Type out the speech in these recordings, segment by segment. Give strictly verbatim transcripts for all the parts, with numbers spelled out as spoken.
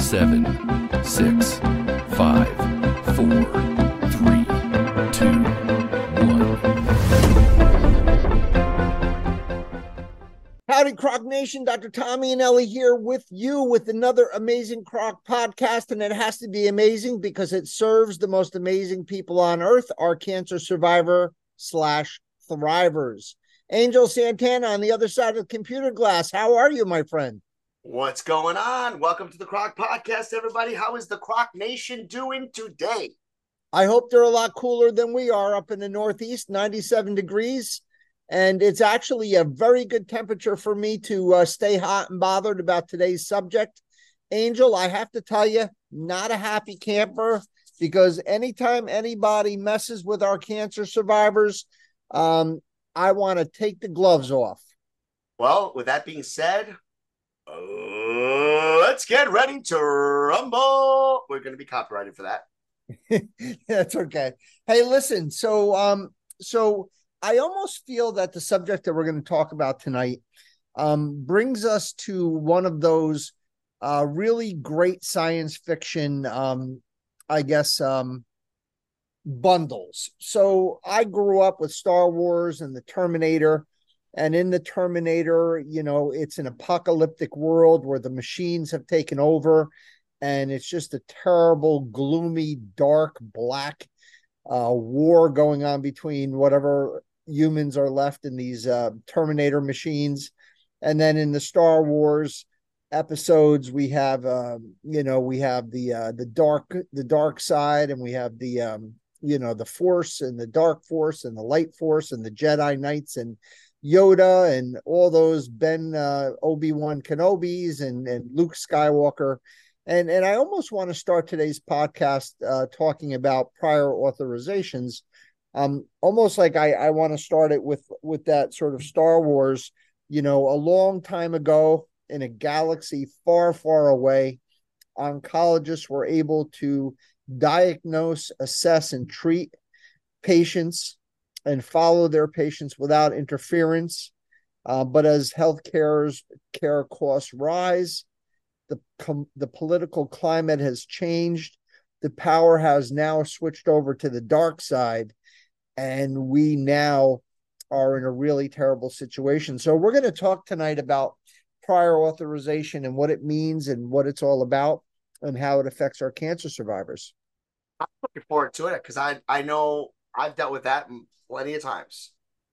seven, six, five, four, three, two, one. Howdy, Croc Nation. Doctor Tommy and Ellie here with you with another amazing Croc podcast. And it has to be amazing because it serves the most amazing people on earth, our cancer survivor slash thrivers. Angel Santana on the other side of the computer glass. How are you, my friend? What's going on? Welcome to the Croc Podcast, everybody. How is the Croc Nation doing today? I hope they're a lot cooler than we are up in the Northeast, ninety-seven degrees. And it's actually a very good temperature for me to uh, stay hot and bothered about today's subject. Angel, I have to tell you, not a happy camper, because anytime anybody messes with our cancer survivors, um, I want to take the gloves off. Well, with that being said, uh, let's get ready to rumble. We're going to be copyrighted for that. That's okay. Hey, listen, so um, so I almost feel that the subject that we're going to talk about tonight um, brings us to one of those uh, really great science fiction, um, I guess, um, bundles. So I grew up with Star Wars and the Terminator. And in the Terminator, you know, it's an apocalyptic world where the machines have taken over. And it's just a terrible, gloomy, dark, black uh, war going on between whatever humans are left in these uh, Terminator machines. And then in the Star Wars episodes, we have, um, you know, we have the uh, the dark the dark side, and we have the, um, you know, the Force and the Dark Force and the Light Force and the Jedi Knights and Yoda and all those Ben uh, Obi-Wan Kenobis and, and Luke Skywalker. And, and I almost want to start today's podcast uh, talking about prior authorizations. Um, almost like I, I want to start it with, with that sort of Star Wars, you know, a long time ago in a galaxy far, far away, oncologists were able to diagnose, assess, and treat patients and follow their patients without interference. Uh, but as healthcare's care costs rise, the com- the political climate has changed. The power has now switched over to the dark side, and we now are in a really terrible situation. So we're going to talk tonight about prior authorization and what it means and what it's all about and how it affects our cancer survivors. I'm looking forward to it because I, I know I've dealt with that plenty of times.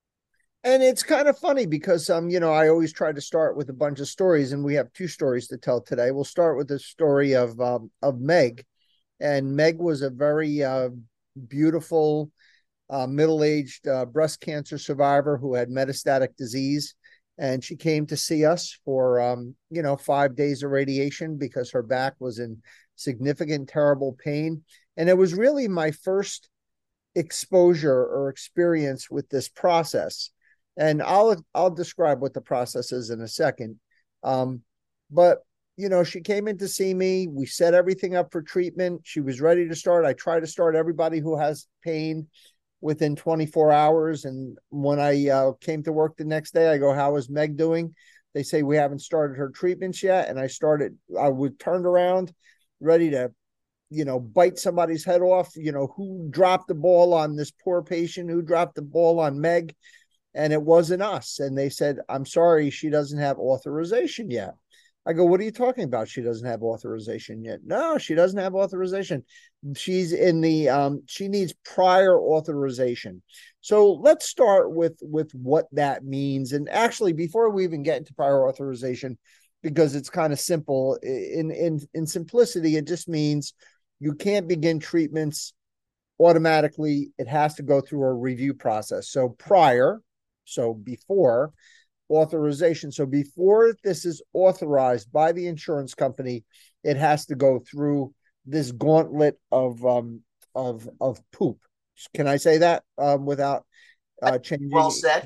And it's kind of funny because, um, you know, I always try to start with a bunch of stories, and we have two stories to tell today. We'll start with the story of um, of Meg. And Meg was a very uh, beautiful, uh, middle-aged uh, breast cancer survivor who had metastatic disease. And she came to see us for, um, you know, five days of radiation because her back was in significant, terrible pain. And it was really my first exposure or experience with this process. And I'll I'll describe what the process is in a second. Um, but, you know, she came in to see me. We set everything up for treatment. She was ready to start. I try to start everybody who has pain within twenty-four hours. And when I uh, came to work the next day, I go, how is Meg doing? They say, we haven't started her treatments yet. And I started, I would turned around ready to, you know, bite somebody's head off. You know, who dropped the ball on this poor patient? Who dropped the ball on Meg? And it wasn't us. And they said, I'm sorry, she doesn't have authorization yet. I go, what are you talking about? She doesn't have authorization yet. No, she doesn't have authorization. She's in the, um, she needs prior authorization. So let's start with, with what that means. And actually, before we even get into prior authorization, because it's kind of simple, in, in, in simplicity, it just means you can't begin treatments automatically. It has to go through a review process. So prior, so before authorization. So before this is authorized by the insurance company, it has to go through this gauntlet of um of of poop. Can I say that um, without uh, changing? Well said.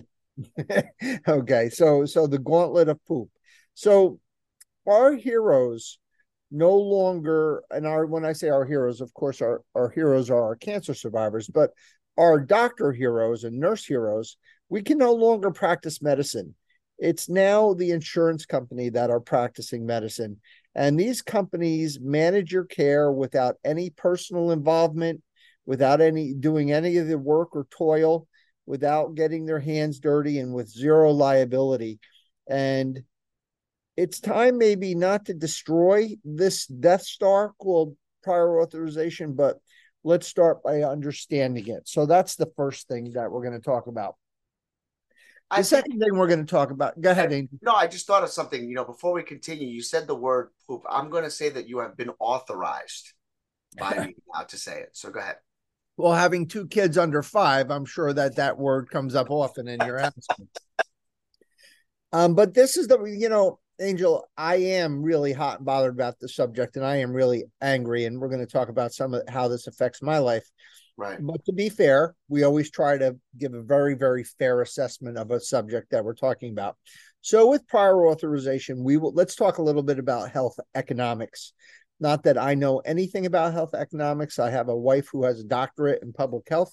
Okay, so so the gauntlet of poop. So our heroes no longer, and our when I say our heroes, of course, our our heroes are our cancer survivors, but our doctor heroes and nurse heroes, we can no longer practice medicine. It's now the insurance company that are practicing medicine. And these companies manage your care without any personal involvement, without any doing any of the work or toil, without getting their hands dirty, and with zero liability. And it's time maybe not to destroy this Death Star called prior authorization, but let's start by understanding it. So that's the first thing that we're going to talk about. The I second think, thing we're going to talk about, go ahead, Angel. No, I just thought of something. You know, before we continue, you said the word poop. I'm going to say that you have been authorized by me now to say it. So go ahead. Well, having two kids under five, I'm sure that that word comes up often in your house. Um, but this is the, you know, Angel, I am really hot and bothered about the subject, and I am really angry, and we're going to talk about some of how this affects my life. Right. But to be fair, we always try to give a very, very fair assessment of a subject that we're talking about. So with prior authorization, we will, let's talk a little bit about health economics. Not that I know anything about health economics. I have a wife who has a doctorate in public health.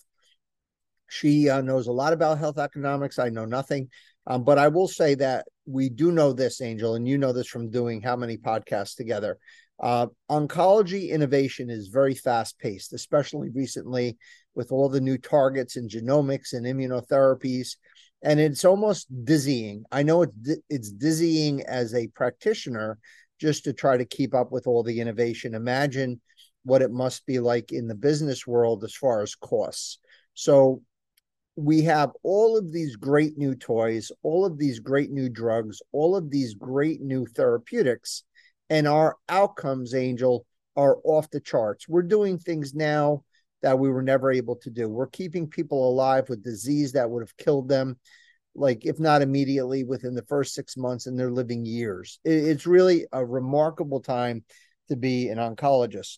She uh, knows a lot about health economics. I know nothing. Um, but I will say that we do know this, Angel, and you know this from doing how many podcasts together. Uh, oncology innovation is very fast paced, especially recently with all the new targets in genomics and immunotherapies. And it's almost dizzying. I know it's, it's dizzying as a practitioner just to try to keep up with all the innovation. Imagine what it must be like in the business world as far as costs. So we have all of these great new toys, all of these great new drugs, all of these great new therapeutics, and our outcomes, Angel, are off the charts. We're doing things now that we were never able to do. We're keeping people alive with disease that would have killed them, like if not immediately, within the first six months, and they're living years. It's really a remarkable time to be an oncologist.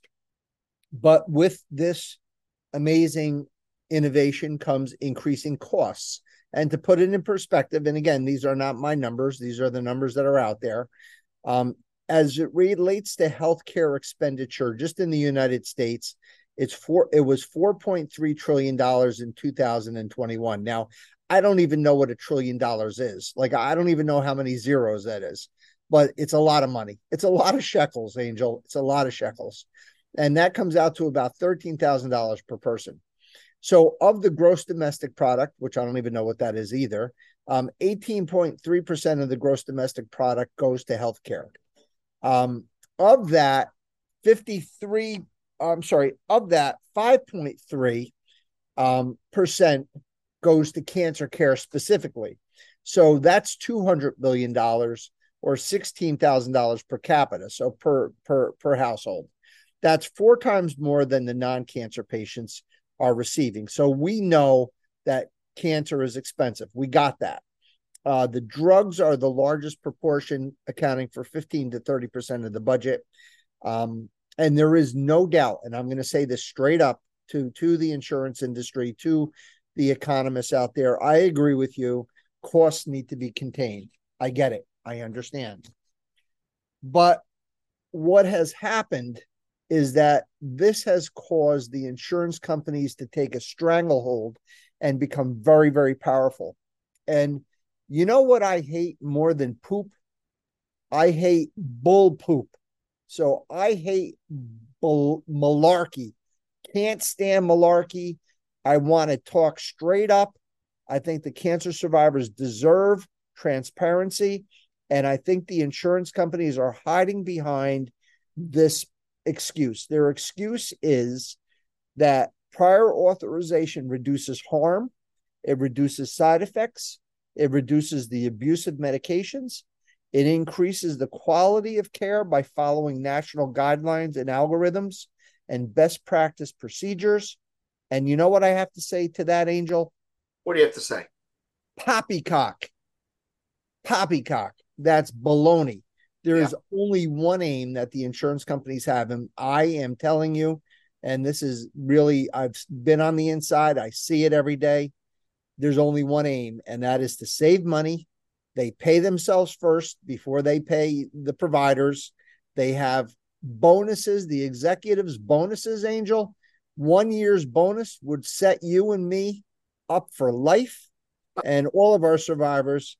But with this amazing innovation comes increasing costs. And to put it in perspective, and again, these are not my numbers, these are the numbers that are out there. Um, as it relates to healthcare expenditure, just in the United States, it's four, it was four point three trillion dollars in two thousand twenty-one. Now, I don't even know what a trillion dollars is. Like, I don't even know how many zeros that is, but it's a lot of money. It's a lot of shekels, Angel. It's a lot of shekels. And that comes out to about thirteen thousand dollars per person. So of the gross domestic product, which I don't even know what that is either, um, eighteen point three percent of the gross domestic product goes to healthcare. Um, of that, fifty-three, I'm sorry, of that, five point three um, percent goes to cancer care specifically. So that's two hundred billion dollars or sixteen thousand dollars per capita, so per, per, per household. That's four times more than the non-cancer patients are receiving. So we know that cancer is expensive. We got that. Uh, the drugs are the largest proportion, accounting for fifteen to thirty percent of the budget. Um, and there is no doubt, and I'm going to say this straight up to, to the insurance industry, to the economists out there, I agree with you. Costs need to be contained. I get it. I understand. But what has happened is that this has caused the insurance companies to take a stranglehold and become very, very powerful. And you know what I hate more than poop? I hate bull poop. So I hate bull malarkey. Can't stand malarkey. I want to talk straight up. I think the cancer survivors deserve transparency. And I think the insurance companies are hiding behind this excuse. Their excuse is that prior authorization reduces harm, it reduces side effects, it reduces the abuse of medications, it increases the quality of care by following national guidelines and algorithms and best practice procedures. And you know what I have to say to that, Angel? What do you have to say? Poppycock. Poppycock. That's baloney. There yeah. is only one aim that the insurance companies have. And I am telling you, and this is really, I've been on the inside. I see it every day. There's only one aim, and that is to save money. They pay themselves first before they pay the providers. They have bonuses, the executives' bonuses, Angel. One year's bonus would set you and me up for life and all of our survivors.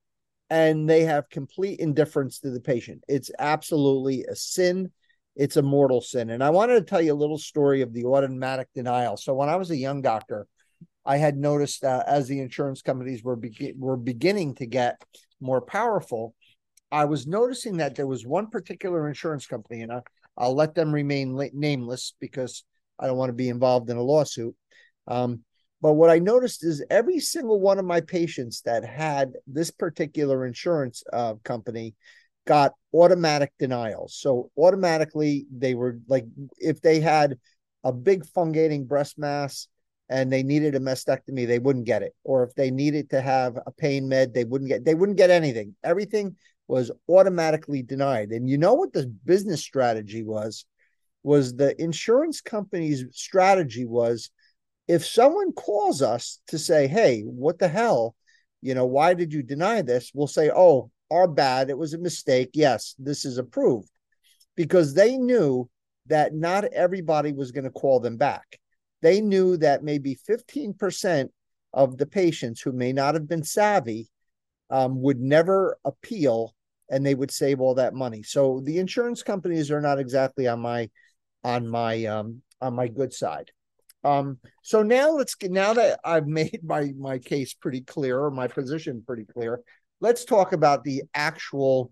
and they have complete indifference to the patient. It's absolutely a sin. It's a mortal sin. And I wanted to tell you a little story of the automatic denial. So when I was a young doctor, I had noticed uh, as the insurance companies were be- were beginning to get more powerful, I was noticing that there was one particular insurance company, and I, I'll let them remain la- nameless because I don't want to be involved in a lawsuit. Um, but what I noticed is every single one of my patients that had this particular insurance uh, company got automatic denials. So automatically they were like, if they had a big fungating breast mass and they needed a mastectomy, they wouldn't get it. Or if they needed to have a pain med, they wouldn't get, they wouldn't get anything. Everything was automatically denied. And you know what the business strategy was? Was the insurance company's strategy was, if someone calls us to say, hey, what the hell, you know, why did you deny this? We'll say, oh, our bad. It was a mistake. Yes, this is approved, because they knew that not everybody was going to call them back. They knew that maybe fifteen percent of the patients who may not have been savvy um, would never appeal, and they would save all that money. So the insurance companies are not exactly on my on my um, on my good side. Um, so now let's get, now that I've made my, my case pretty clear, or my position pretty clear, let's talk about the actual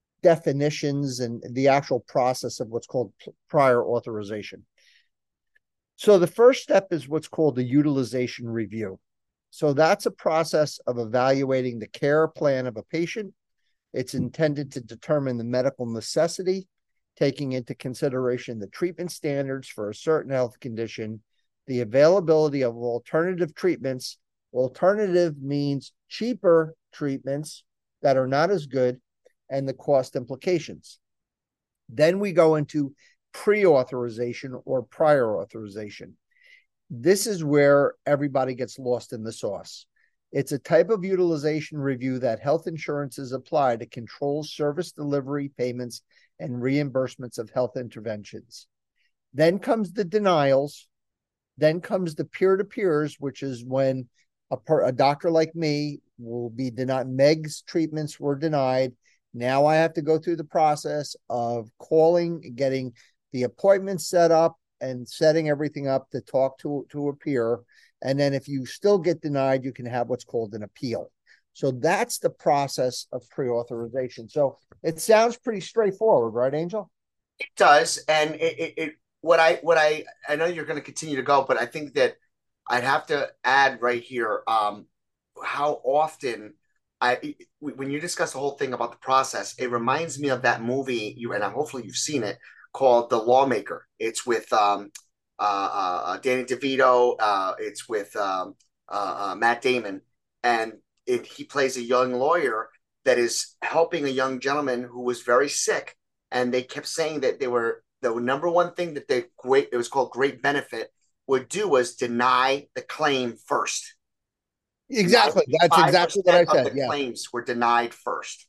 definitions and the actual process of what's called prior authorization. So the first step is what's called the utilization review. So that's a process of evaluating the care plan of a patient. It's intended to determine the medical necessity, taking into consideration the treatment standards for a certain health condition, the availability of alternative treatments. Alternative means cheaper treatments that are not as good, and the cost implications. Then we go into pre-authorization or prior authorization. This is where everybody gets lost in the sauce. It's a type of utilization review that health insurances apply to control service delivery, payments, and reimbursements of health interventions. Then comes the denials. Then comes the peer-to-peers, which is when a, per, a doctor like me will be denied. Meg's treatments were denied. Now I have to go through the process of calling, getting the appointment set up, and setting everything up to talk to, to a peer. And then if you still get denied, you can have what's called an appeal. So that's the process of pre-authorization. So it sounds pretty straightforward, right, Angel? It does, and it, it, it what I what I I know you're going to continue to go, but I think that I'd have to add right here um, how often I when you discuss the whole thing about the process, it reminds me of that movie you and hopefully you've seen it, called The Lawmaker. It's with um, uh, uh, Danny DeVito. Uh, it's with um, uh, uh, Matt Damon, and it, he plays a young lawyer that is helping a young gentleman who was very sick, and they kept saying that they were the number one thing that they great it was called great benefit would do was deny the claim first. Exactly. That's exactly what I Of said. the Yeah. claims were denied first.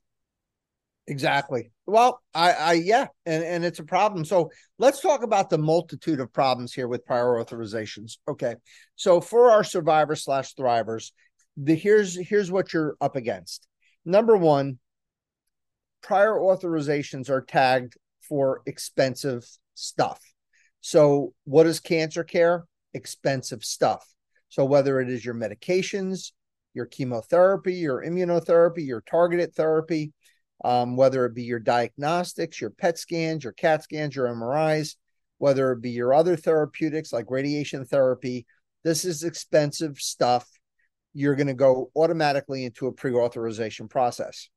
Exactly. Well, I, I, yeah, and, and it's a problem. So let's talk about the multitude of problems here with prior authorizations. Okay. So for our survivors slash thrivers, the here's here's what you're up against. Number one, prior authorizations are tagged for expensive stuff. So what is cancer care? Expensive stuff. So whether it is your medications, your chemotherapy, your immunotherapy, your targeted therapy, um, whether it be your diagnostics, your P E T scans, your CAT scans, your M R Is, whether it be your other therapeutics like radiation therapy, this is expensive stuff. You're going to go automatically into a pre-authorization process.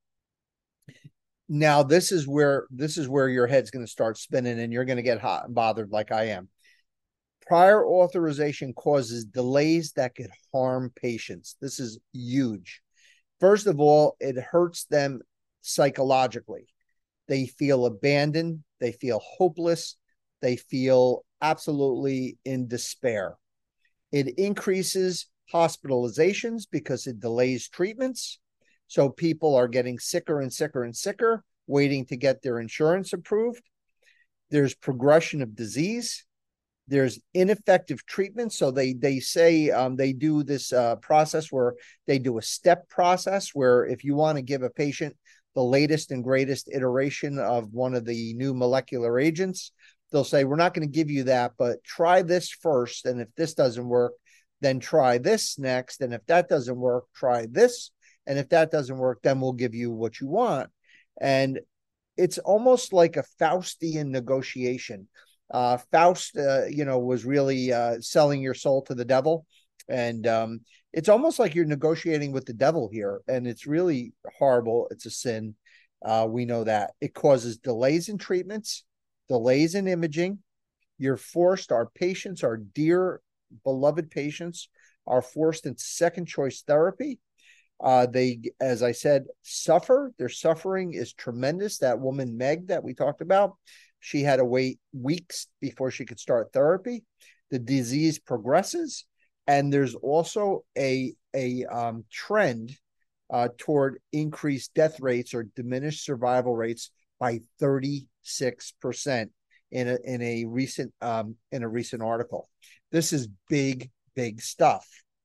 Now, this is where this is where your head's going to start spinning and you're going to get hot and bothered like I am. Prior authorization causes delays that could harm patients. This is huge. First of all, it hurts them psychologically. They feel abandoned. They feel hopeless. They feel absolutely in despair. It increases hospitalizations because it delays treatments. So people are getting sicker and sicker and sicker, waiting to get their insurance approved. There's progression of disease. There's ineffective treatment. So they they say um, they do this uh, process where they do a step process where if you want to give a patient the latest and greatest iteration of one of the new molecular agents, they'll say, we're not going to give you that, but try this first. And if this doesn't work, then try this next. And if that doesn't work, try this. And if that doesn't work, then we'll give you what you want. And it's almost like a Faustian negotiation. Uh, Faust, uh, you know, was really uh, selling your soul to the devil. And um, it's almost like you're negotiating with the devil here. And it's really horrible. It's a sin. Uh, we know that. It causes delays in treatments, delays in imaging. You're forced, our patients, our dear, beloved patients, are forced into second choice therapy. Uh, they, as I said, suffer. Their suffering is tremendous. That woman, Meg, that we talked about, she had to wait weeks before she could start therapy. The disease progresses, and there's also a, a um, trend uh, toward increased death rates or diminished survival rates by thirty-six percent in a, in a recent um, in a recent article. This is big, big stuff.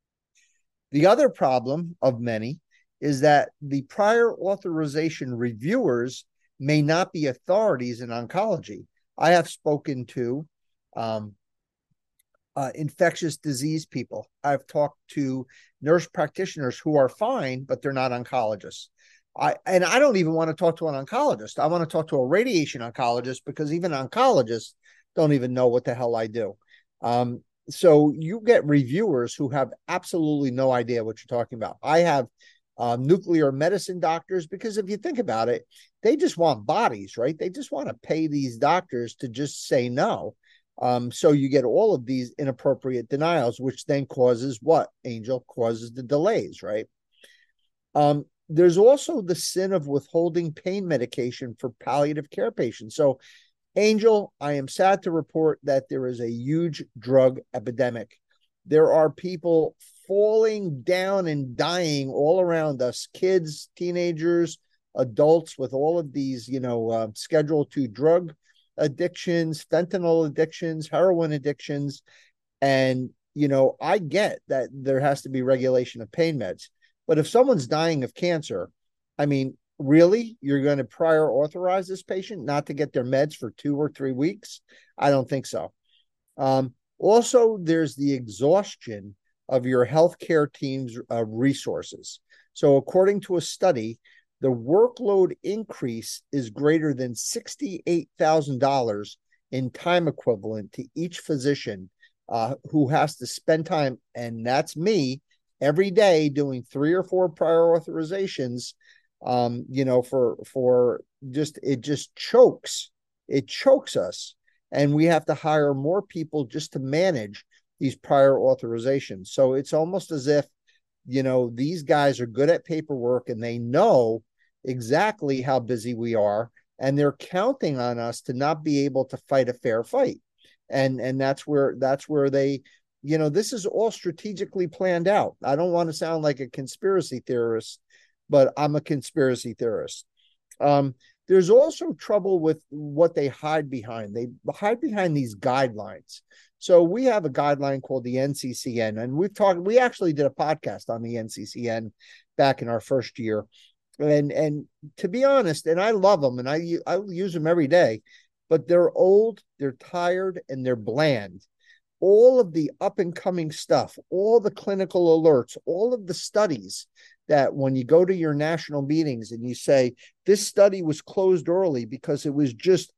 The other problem of many is that the prior authorization reviewers may not be authorities in oncology. I have spoken to um, uh, infectious disease people. I've talked to nurse practitioners who are fine, but they're not oncologists. I, and I don't even want to talk to an oncologist. I want to talk to a radiation oncologist because even oncologists don't even know what the hell I do. Um, so you get reviewers who have absolutely no idea what you're talking about. I have um, nuclear medicine doctors, because if you think about it, they just want bodies, right? They just want to pay these doctors to just say no. Um, so you get all of these inappropriate denials, which then causes what, Angel? Causes the delays, right? Um, there's also the sin of withholding pain medication for palliative care patients. So, Angel, I am sad to report that there is a huge drug epidemic. There are people falling down and dying all around us, kids, teenagers, adults, with all of these, you know, uh, Schedule two drug addictions, fentanyl addictions, heroin addictions. And, you know, I get that there has to be regulation of pain meds. But if someone's dying of cancer, I mean, really, you're going to prior authorize this patient not to get their meds for two or three weeks? I don't think so. Um, also, there's the exhaustion of your healthcare team's uh, resources. So according to a study, the workload increase is greater than sixty-eight thousand dollars in time equivalent to each physician uh, who has to spend time, and that's me, every day doing three or four prior authorizations. Um, you know, for for just it just chokes, it chokes us, and we have to hire more people just to manage these prior authorizations. So it's almost as if, you know, these guys are good at paperwork and they know exactly how busy we are, and they're counting on us to not be able to fight a fair fight. And and that's where that's where they, you know, this is all strategically planned out. I don't want to sound like a conspiracy theorist, but I'm a conspiracy theorist. Um, there's also trouble with what they hide behind. They hide behind these guidelines. So we have a guideline called the N C C N, and we've talked, we actually did a podcast on the N C C N back in our first year. And, and to be honest, and I love them and I, I use them every day, but they're old, they're tired, and they're bland. All of the up and coming stuff, all the clinical alerts, all of the studies that when you go to your national meetings and you say, this study was closed early because it was just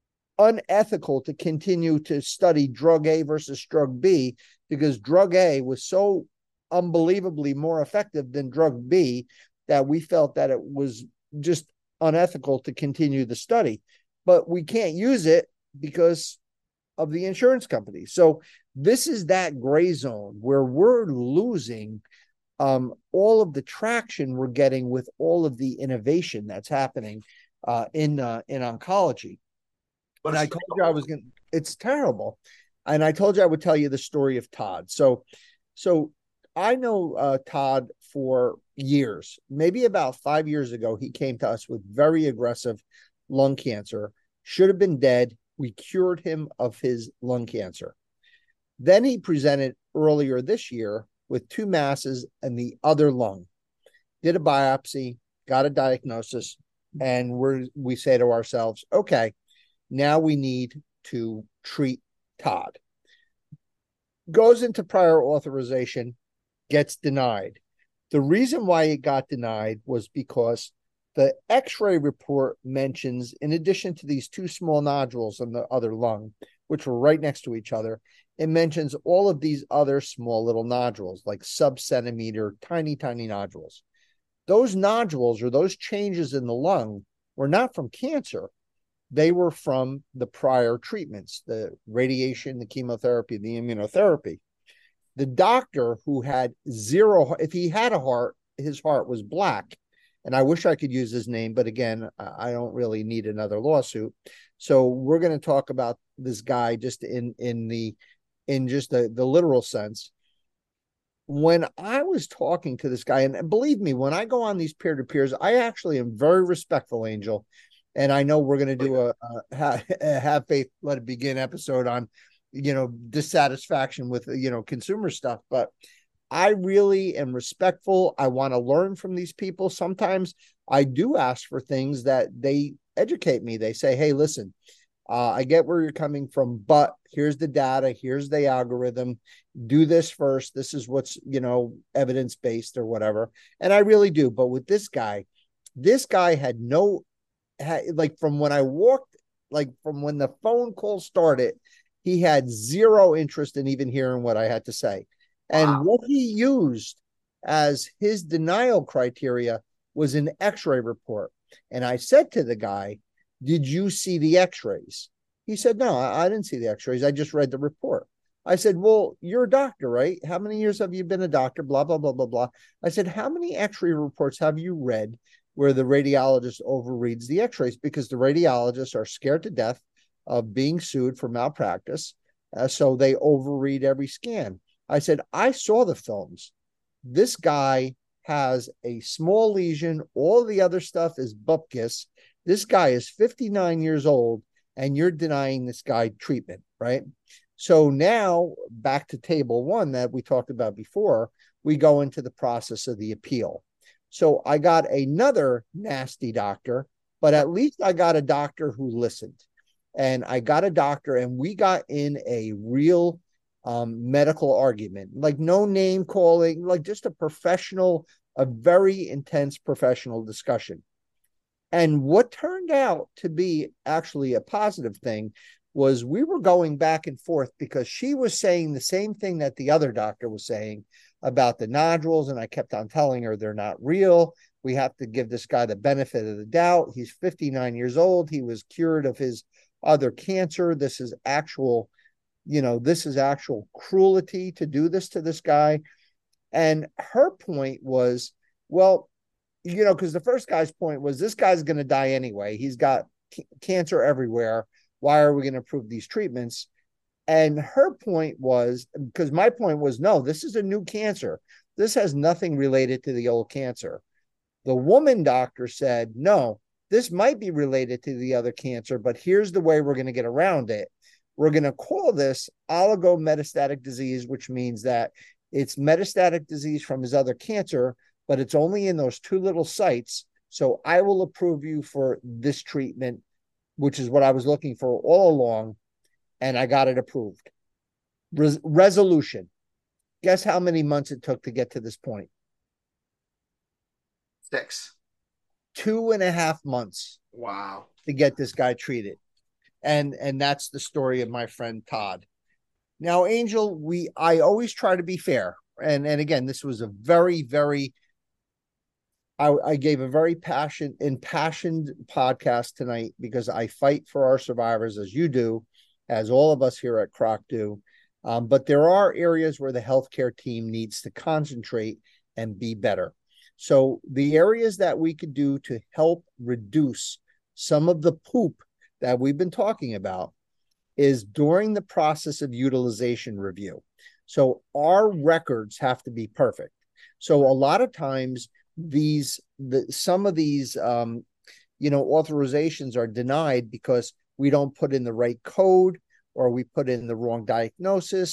unethical to continue to study drug A versus drug B, because drug A was so unbelievably more effective than drug B that we felt that it was just unethical to continue the study. But we can't use it because of the insurance company. So this is that gray zone where we're losing um, all of the traction we're getting with all of the innovation that's happening uh, in uh, in oncology. But I told you I was going to, it's terrible. And I told you I would tell you the story of Todd. So, so I know uh, Todd for years. Maybe about five years ago, he came to us with very aggressive lung cancer. Should have been dead. We cured him of his lung cancer. Then he presented earlier this year with two masses and the other lung, did a biopsy, got a diagnosis, and we're, we say to ourselves, okay, now we need to treat Todd. Goes into prior authorization, gets denied. The reason why it got denied was because the x-ray report mentions, in addition to these two small nodules in the other lung, which were right next to each other, it mentions all of these other small little nodules, like sub-centimeter, tiny, tiny nodules. Those nodules or those changes in the lung were not from cancer. They were from the prior treatments, the radiation, the chemotherapy, the immunotherapy. The doctor who had zero, if he had a heart, his heart was black. And I wish I could use his name, but again, I don't really need another lawsuit. So we're going to talk about this guy just in, in the, in just the, the literal sense. When I was talking to this guy, and believe me, when I go on these peer-to-peers, I actually am very respectful, Angel. And I know we're going to do a, a, a Have Faith, Let It Begin episode on, you know, dissatisfaction with, you know, consumer stuff. But I really am respectful. I want to learn from these people. Sometimes I do ask for things that they educate me. They say, hey, listen, uh, I get where you're coming from, but here's the data. Here's the algorithm. Do this first. This is what's, you know, evidence-based or whatever. And I really do. But with this guy, this guy had no, had, like from when I walked, like from when the phone call started, he had zero interest in even hearing what I had to say. And wow. What he used as his denial criteria was an x-ray report. And I said to the guy, did you see the x-rays? He said, no, I, I didn't see the x-rays. I just read the report. I said, well, you're a doctor, right? How many years have you been a doctor? Blah, blah, blah, blah, blah. I said, how many x-ray reports have you read where the radiologist overreads the x-rays? Because the radiologists are scared to death of being sued for malpractice. Uh, so they overread every scan. I said, I saw the films. This guy has a small lesion. All the other stuff is bupkis. This guy is fifty-nine years old, and you're denying this guy treatment, right? So now back to table one that we talked about before, we go into the process of the appeal. So I got another nasty doctor, but at least I got a doctor who listened. And I got a doctor, and we got in a real um, medical argument, like no name calling, like just a professional, a very intense professional discussion. And what turned out to be actually a positive thing was we were going back and forth because she was saying the same thing that the other doctor was saying about the nodules. And I kept on telling her they're not real. We have to give this guy the benefit of the doubt. He's fifty-nine years old. He was cured of his other cancer. This is actual, you know, this is actual cruelty to do this to this guy. And her point was, well, you know, because the first guy's point was this guy's going to die anyway. He's got c- cancer everywhere. Why are we going to approve these treatments? And her point was, because my point was, no, this is a new cancer. This has nothing related to the old cancer. The woman doctor said, no, this might be related to the other cancer, but here's the way we're going to get around it. We're going to call this oligometastatic disease, which means that it's metastatic disease from his other cancer, but it's only in those two little sites. So I will approve you for this treatment, which is what I was looking for all along, and I got it approved. Res- resolution. Guess how many months it took to get to this point? Six. Two and a half months. Wow. To get this guy treated. And and that's the story of my friend Todd. Now, Angel, we I always try to be fair. And, and again, this was a very, very I, I gave a very passion, impassioned podcast tonight because I fight for our survivors as you do, as all of us here at Croc do. Um, but there are areas where the healthcare team needs to concentrate and be better. So the areas that we could do to help reduce some of the poop that we've been talking about is during the process of utilization review. So our records have to be perfect. So a lot of times these, the, some of these, um, you know, authorizations are denied because we don't put in the right code, or we put in the wrong diagnosis,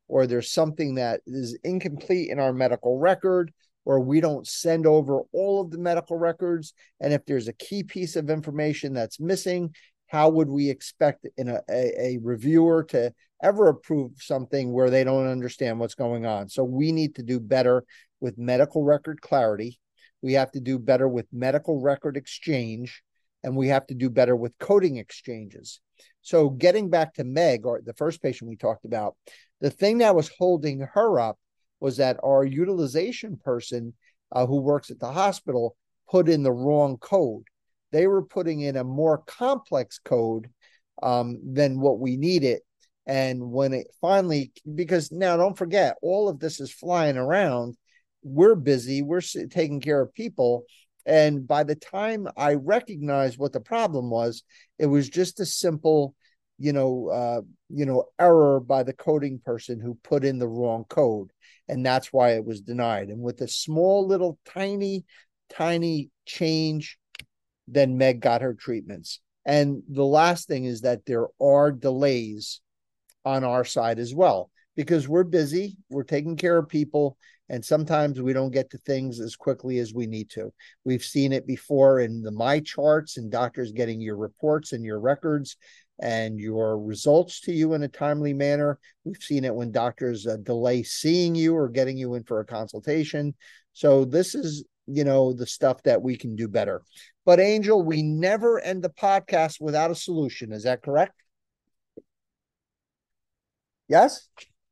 or there's something that is incomplete in our medical record, or we don't send over all of the medical records. And if there's a key piece of information that's missing, how would we expect in a, a, a reviewer to ever approve something where they don't understand what's going on? So we need to do better with medical record clarity. We have to do better with medical record exchange, and we have to do better with coding exchanges. So getting back to Meg, or the first patient we talked about, the thing that was holding her up was that our utilization person uh, who works at the hospital put in the wrong code. They were putting in a more complex code um, than what we needed. And when it finally, because now don't forget, all of this is flying around. We're busy, we're taking care of people. And by the time I recognized what the problem was, it was just a simple, you know, uh, you know, error by the coding person who put in the wrong code. And that's why it was denied. And with a small little tiny, tiny change, then Meg got her treatments. And the last thing is that there are delays on our side as well, because we're busy, we're taking care of people, and sometimes we don't get to things as quickly as we need to. We've seen it before in the my charts and doctors getting your reports and your records and your results to you in a timely manner. We've seen it when doctors uh, delay seeing you or getting you in for a consultation. So this is, you know, the stuff that we can do better. But Angel, we never end the podcast without a solution. Is that correct? Yes?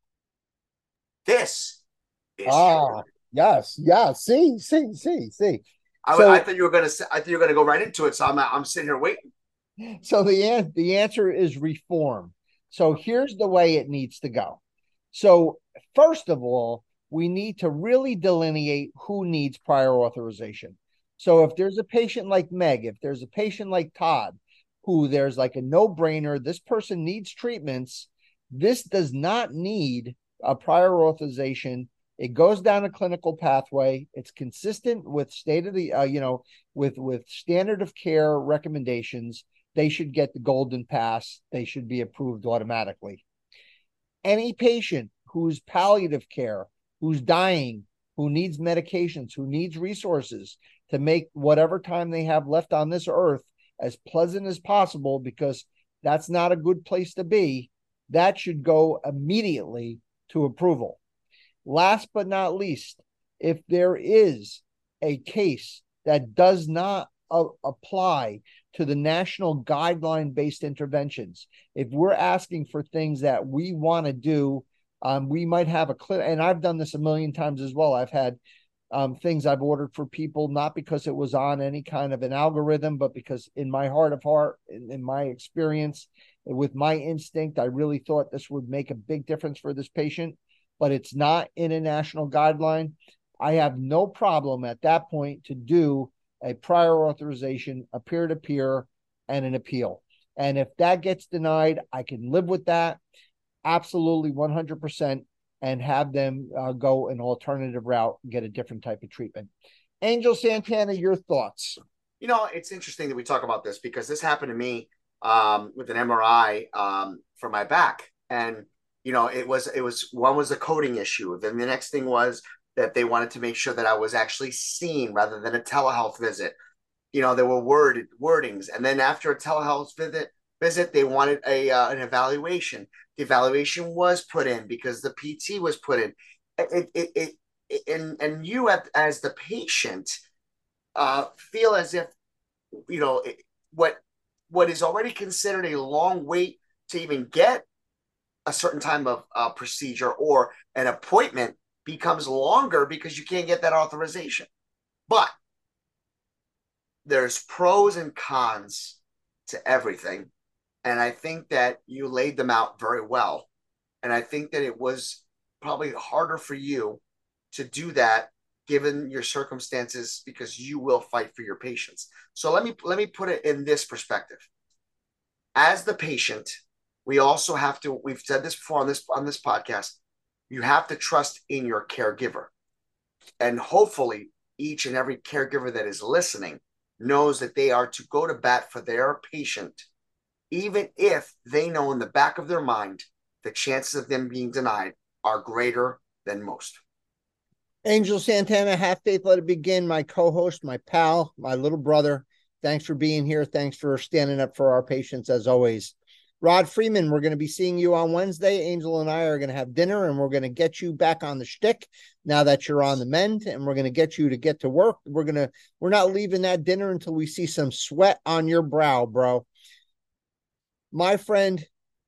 This is ah, true. Yes, yeah. See, see, see, see. I, so, I thought you were gonna say, I thought you were gonna go right into it. So I'm I'm sitting here waiting. So the the answer is reform. So here's the way it needs to go. So first of all, we need to really delineate who needs prior authorization. So if there's a patient like Meg, if there's a patient like Todd, who there's like a no-brainer, this person needs treatments, this does not need a prior authorization. It goes down a clinical pathway. It's consistent with state of the, uh, you know, with, with standard of care recommendations. They should get the golden pass. They should be approved automatically. Any patient who's palliative care, who's dying, who needs medications, who needs resources to make whatever time they have left on this earth as pleasant as possible, because that's not a good place to be, that should go immediately to approval. Last but not least, if there is a case that does not uh, apply to the national guideline-based interventions, if we're asking for things that we want to do, um, we might have a clear, and I've done this a million times as well. I've had um, things I've ordered for people, not because it was on any kind of an algorithm, but because in my heart of heart, in, in my experience, with my instinct, I really thought this would make a big difference for this patient, but it's not in a national guideline. I have no problem at that point to do a prior authorization, a peer-to-peer, and an appeal. And if that gets denied, I can live with that. Absolutely one hundred percent, and have them uh, go an alternative route and get a different type of treatment. Angel Santana, your thoughts? You know, it's interesting that we talk about this because this happened to me um, with an M R I um, for my back. And, you know, it was, it was, one was a coding issue. Then the next thing was that they wanted to make sure that I was actually seen rather than a telehealth visit. You know, there were word wordings. And then after a telehealth visit, visit, they wanted a uh, an evaluation. The evaluation was put in because the P T was put in. It, it, it, it and and you as the patient uh, feel as if, you know, it, what what is already considered a long wait to even get a certain time of uh, procedure or an appointment becomes longer because you can't get that authorization. But there's pros and cons to everything. And I think that you laid them out very well. And I think that it was probably harder for you to do that given your circumstances, because you will fight for your patients. So let me let me put it in this perspective. As the patient, we also have to, we've said this before on this on this podcast, you have to trust in your caregiver. And hopefully each and every caregiver that is listening knows that they are to go to bat for their patient, even if they know in the back of their mind the chances of them being denied are greater than most. Angel Santana, have faith, let it begin. My co-host, my pal, my little brother. Thanks for being here. Thanks for standing up for our patients as always. Rod Freeman, we're going to be seeing you on Wednesday. Angel and I are going to have dinner, and we're going to get you back on the shtick now that you're on the mend, and we're going to get you to get to work. We're going to, we're not leaving that dinner until we see some sweat on your brow, bro. My friend,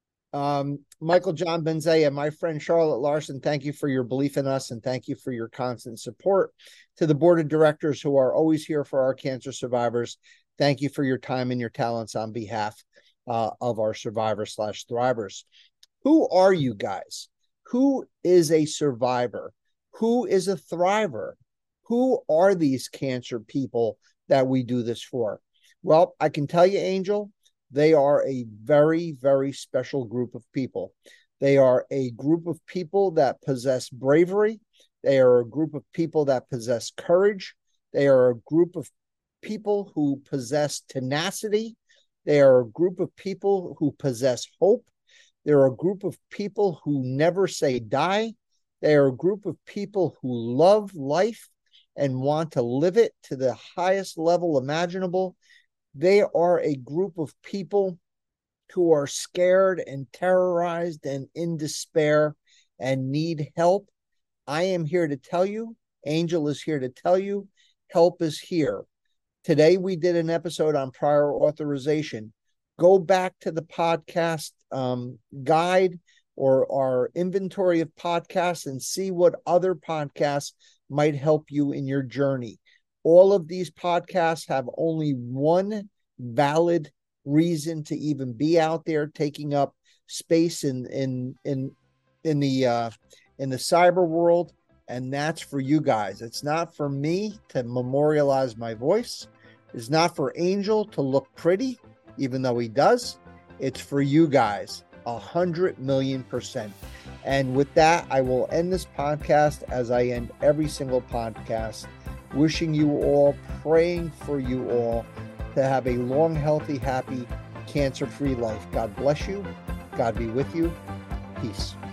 um, Michael John Benzea, my friend Charlotte Larson, thank you for your belief in us, and thank you for your constant support. To the board of directors who are always here for our cancer survivors, thank you for your time and your talents on behalf uh, of our survivors slash thrivers. Who are you guys? Who is a survivor? Who is a thriver? Who are these cancer people that we do this for? Well, I can tell you, Angel, they are a very, very special group of people. They are a group of people that possess bravery. They are a group of people that possess courage. They are a group of people who possess tenacity. They are a group of people who possess hope. They're a group of people who never say die. They are a group of people who love life and want to live it to the highest level imaginable. They are a group of people who are scared and terrorized and in despair and need help. I am here to tell you, Angel is here to tell you, help is here. Today we did an episode on prior authorization. Go back to the podcast um, guide or our inventory of podcasts and see what other podcasts might help you in your journey. All of these podcasts have only one valid reason to even be out there taking up space in in in in the uh, in the cyber world, and that's for you guys. It's not for me to memorialize my voice. It's not for Angel to look pretty, even though he does. It's for you guys, a hundred million percent. And with that, I will end this podcast as I end every single podcast. Wishing you all, praying for you all to have a long, healthy, happy, cancer-free life. God bless you. God be with you. Peace.